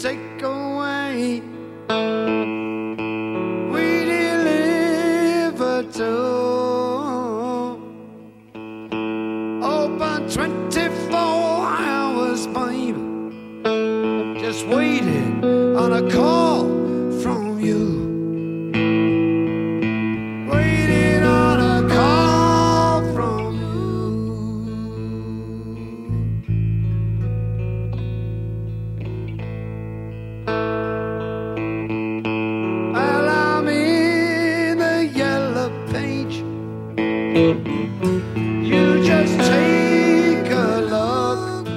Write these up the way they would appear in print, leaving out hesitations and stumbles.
take away. We deliver to open 24 hours, baby. Just waiting on a call from you. Waiting on a call from you. Well, I'm in the yellow page. You just take a look.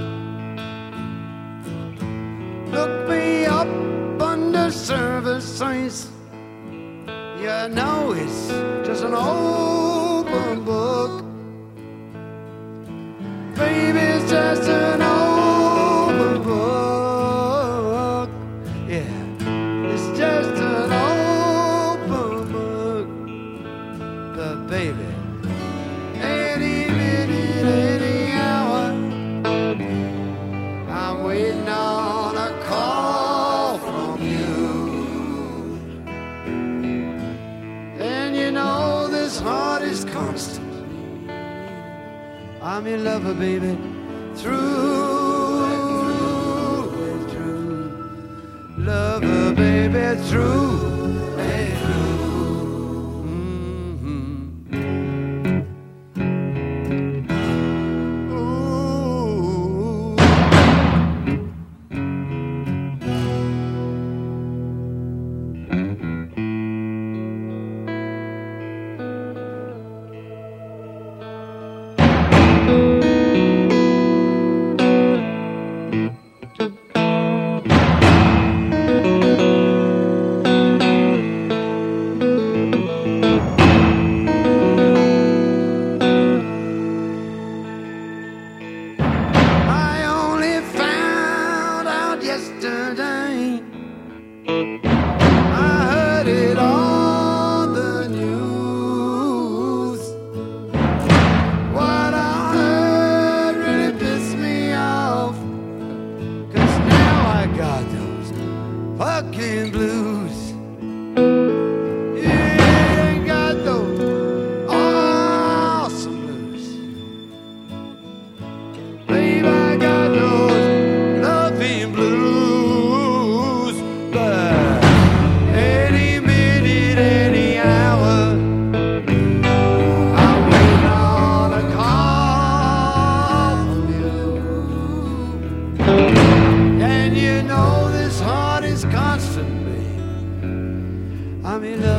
Look me up under services. You know it's just an open book. Baby, it's just an open book. Yeah, it's just an open book. But baby, any minute, any hour, I'm waiting on a call from you. And you know this heart is constant. I'm your lover, baby, through and through. Lover, baby, through and through. Yesterday, I heard it on the news. What I heard really pissed me off, 'cause now I got those fucking blues. Yeah, ain't got those awesome blues. Babe, I got those loving blues. And you know this heart is constantly, I'm in love.